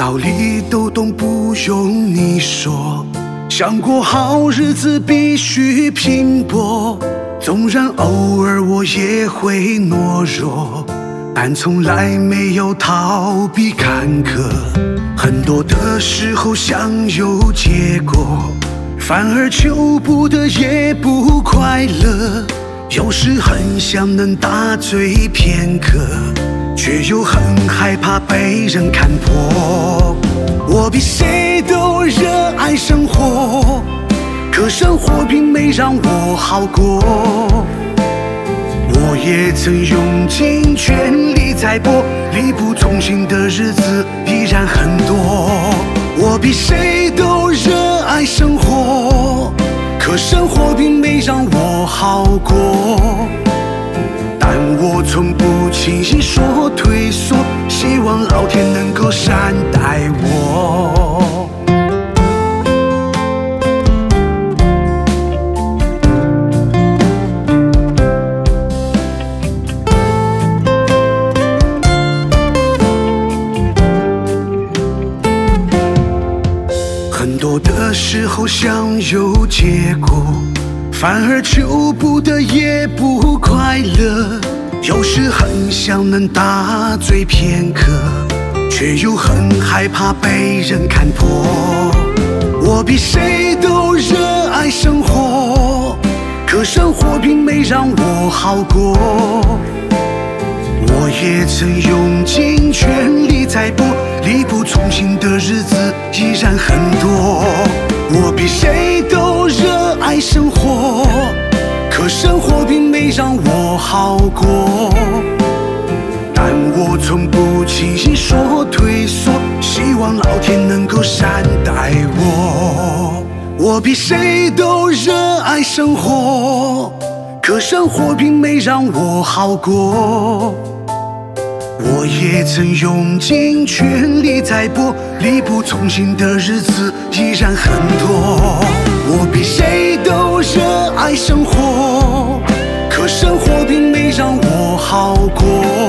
道理都懂，不用你说。想过好日子必须拼搏，纵然偶尔我也会懦弱，但从来没有逃避坎坷。很多的时候想有结果，反而求不得也不快乐。有时很想能大醉片刻，却又很害怕被人看破。我比谁都热爱生活，可生活并没让我好过。我也曾用尽全力在搏，力不从心的日子依然很多。我比谁都热爱生活，可生活并没让我好过。但我从不轻易说退缩，希望老天能够善待我。很多的时候想有结果，反而求不得也不快乐。有时很想能大醉片刻，却又很害怕被人看破。我比谁都热爱生活，可生活并没让我好过。我也曾用尽全力在搏，力不从心的日子依然很多。我比谁都热爱生活，可生活并没让我好过。但我从不轻易说退缩，希望老天能够善待我。我比谁都热爱生活，可生活并没让我好过。我也曾用尽全力在搏，力不从心的日子依然很多。我比谁都热爱生活，可生活并没让我好过。